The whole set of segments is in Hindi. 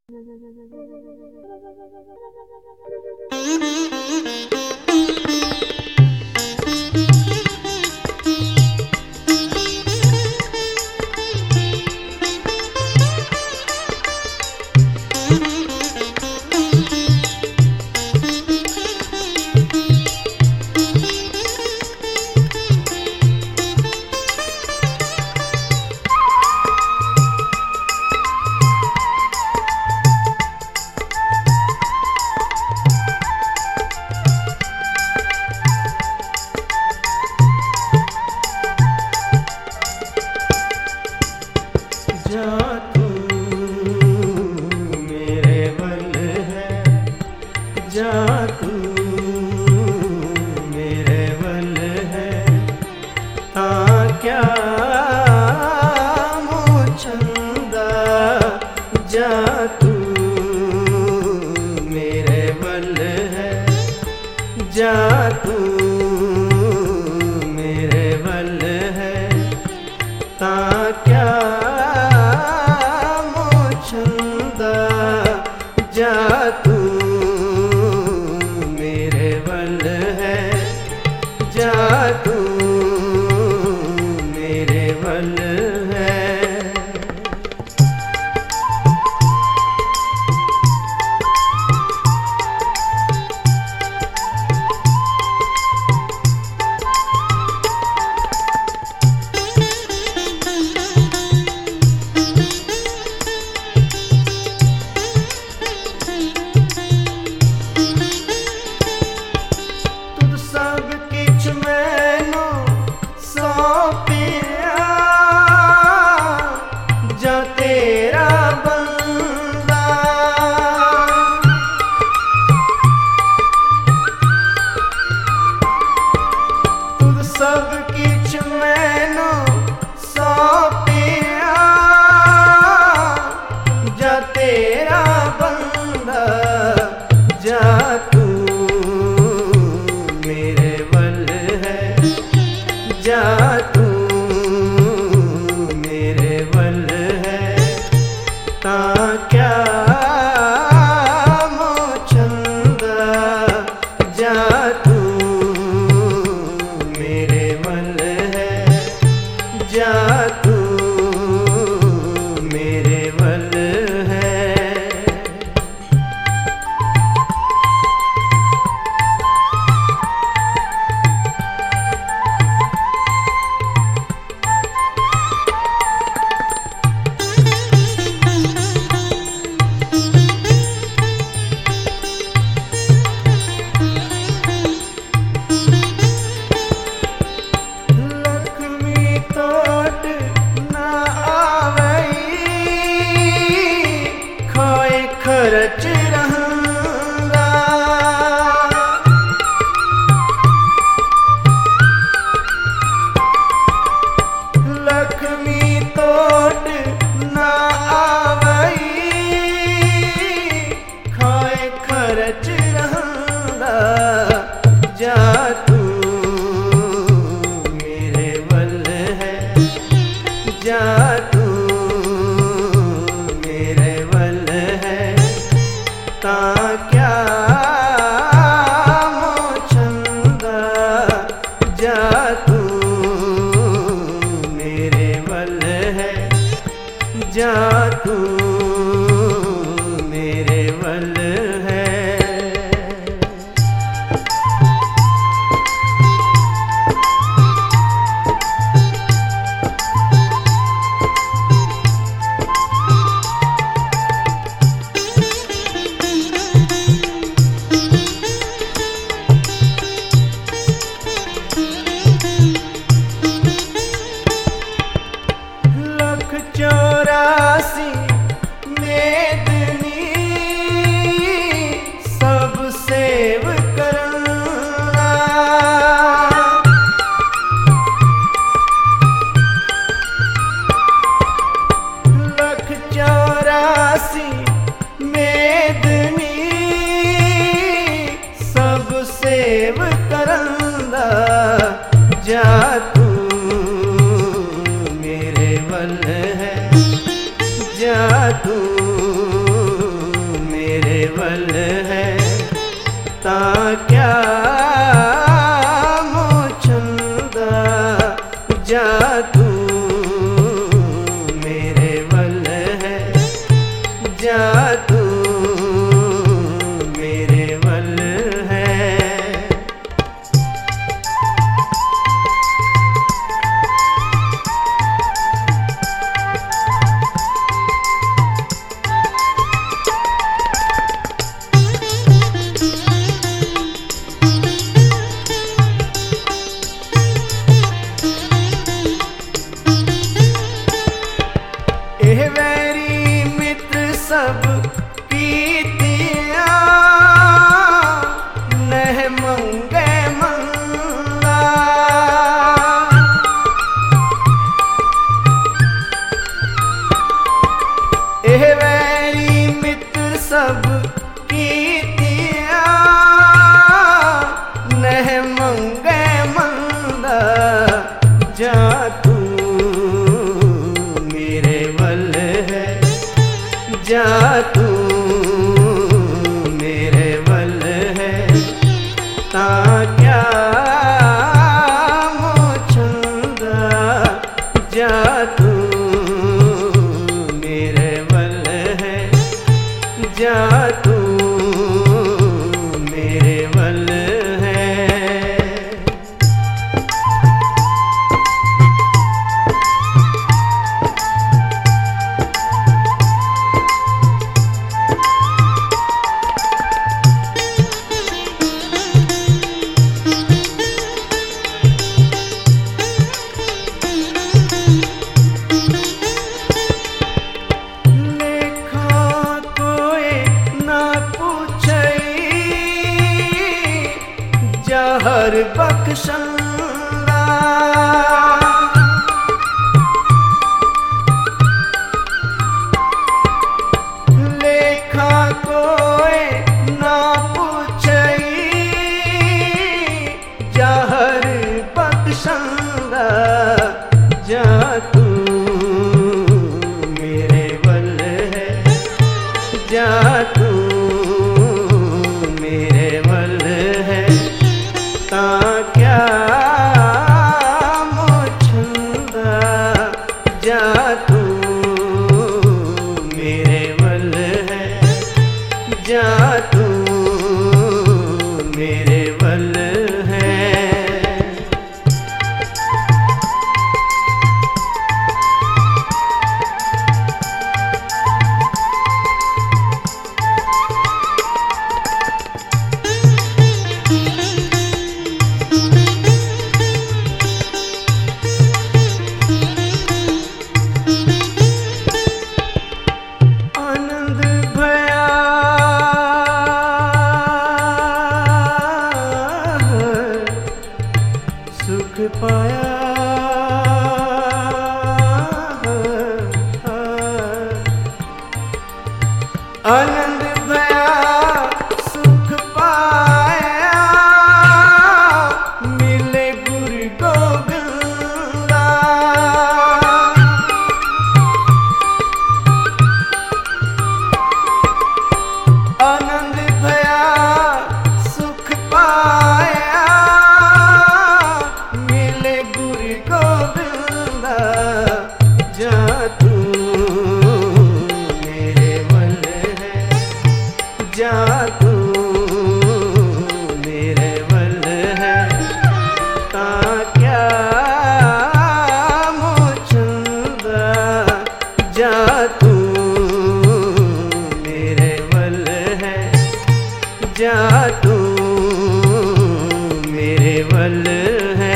जा तू मेरे बल है ता क्या मोचंदा जा तू मेरे बल है जा तू मेरे बल है। सब किछ मैनू सौंपिया जा तेरा बंदा जा तू मेरे बल है जा तू मेरे बल है ता क्या मोचंदा जा तू जा तू मेरे बल है। खर्च रहूंगा लक्ष्मी तोट ना आवई खाए खर्च रहूंगा जा तू मेरे बल है जा तू मेरे बल है ता क्या मोचंदा जा तू मेरे बल है जा तू मेरे बल है। चौरासी मेदनी सब सेव करना लख चौरासी मेदनी सब सेव करना जा तू मेरे बल है जा तू जा तू मेरे वल है। एह वैरी मित्र सब कीतियां नह मंगे मंगा। एह वैरी मित्र सब कीतियां नह मंगे मंगा। जा तू जा तू मेरे वल है। ता क्या मोछंदा जा तू मेरे वल है। जा तू मेरे वल है। हर बख्शंदा लेखा कोई ना पूछई। जहर बख्शंदा जा तू मेरे वल है। जा तू मेरे वल है। ता क्या मोछंदा जा तू मेरे वल है। जा तू मेरे वल है। सुख पाया आनंद भया सुख पाया। मिले गुरु गोविंदा आनंद भया सुख पाया। गोविंदा जा तू मेरे वल है। जा तू मेरे वल है। ता क्या मोछंदा जा तू मेरे वल है। जा तू मेरे वल है।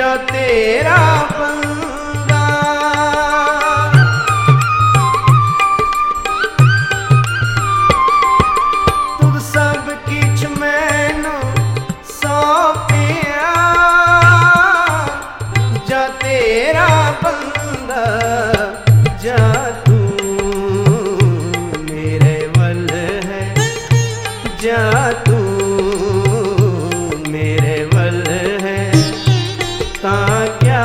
जा तेरा बंदा। तुद सब किछ मैनू सौंपिया, जा तेरा बंदा जा तू मेरे वल है, जा तू मेरे वल है, तां क्या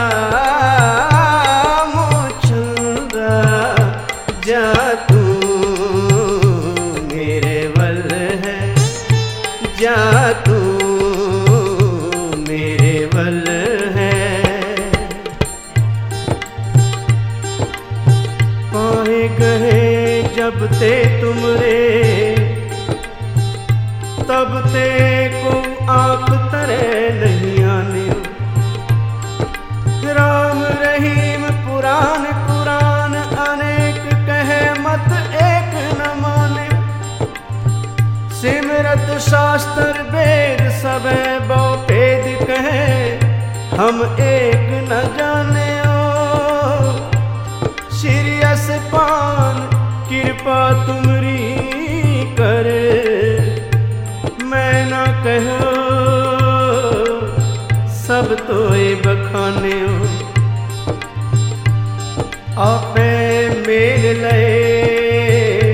मोचंदा, जा तू मेरे वल है, जा तू मेरे वल है। पाए गए जब ते तुमरे, तब ते को आप तरे नहीं आने। राम रहीम पुराण कुरान अनेक कहे मत एक न माने। सिमरत शास्त्र वेद सबे बहु भेद कहे, हम एक न जाने। श्री असपान कृपा तुमरी करे, मैं न कहो सब तोए बखाने। आपे मेल लए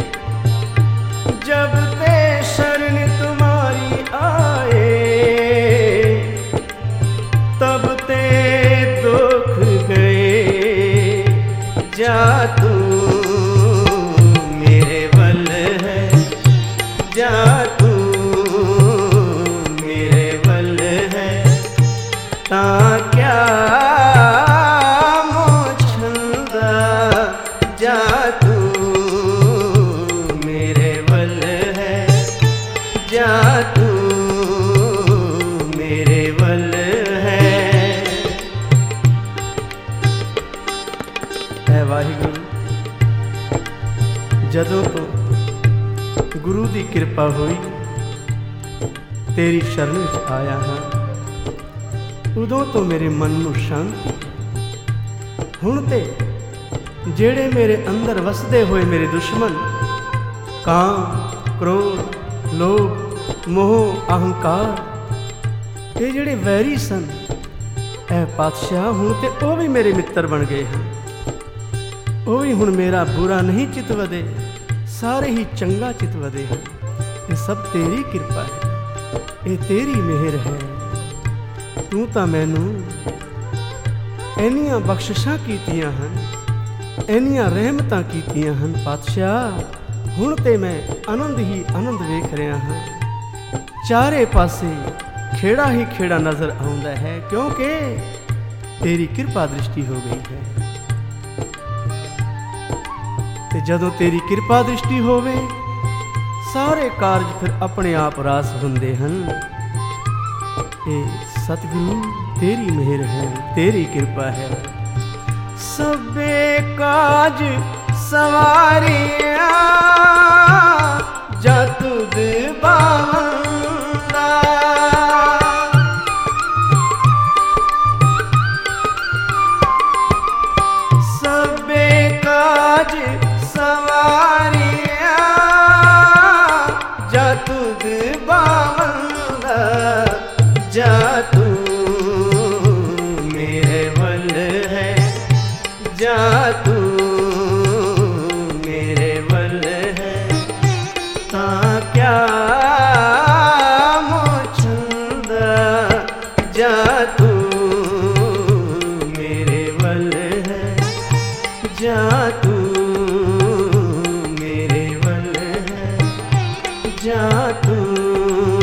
जब ते शरण तुम्हारी आए, तब ते दुख गए, जा तू मेरे वल है, जा तू मेरे वल है, तां क्या मोचंदा, जा तू मेरे वल है, जा तू मेरे वल है। ऐ वाहिगुरू, जदों तो गुरु दी कृपा हुई, तेरी शरण विच आया हां, उदों तो मेरे मन नूं शांति। हुण ते जेड़े मेरे अंदर वसदे होए मेरे दुश्मन, काम क्रोध लोभ मोह अहंकार, ये जेड़े वैरी सन, ऐ पातशाह हुण ते ओ भी मेरे मित्र बन गए हैं। ओ भी हुण मेरा बुरा नहीं चितवदे, सारे ही चंगा चितवदे हैं। ये सब तेरी कृपा है, ये तेरी मेहर है। तू तां मैनू इन्नियां बख्शिशां कीतियां हन, इन्नियां रहमतां कीतियां हन पातशाह। हुण ते मैं आनंद ही आनंद वेख रहा हाँ। चारे पासे खेड़ा ही खेड़ा नजर आउंदा है, क्योंकि तेरी कृपा दृष्टि हो गई है। ते जदों तेरी कृपा दृष्टि होवे, सारे कारज फिर अपने आप रास हुंदे हन। ए सतगुरु तेरी मेहर है, तेरी कृपा है। सबे काज सवारिया जा तुद बावंदा, सबे काज सवारिया जा तुद बावंदा, जा तू मेरे वल है, जा तू मेरे वल है, तां क्या मोचंदा, जा तू मेरे वल है, जा तू मेरे वल है, जा तू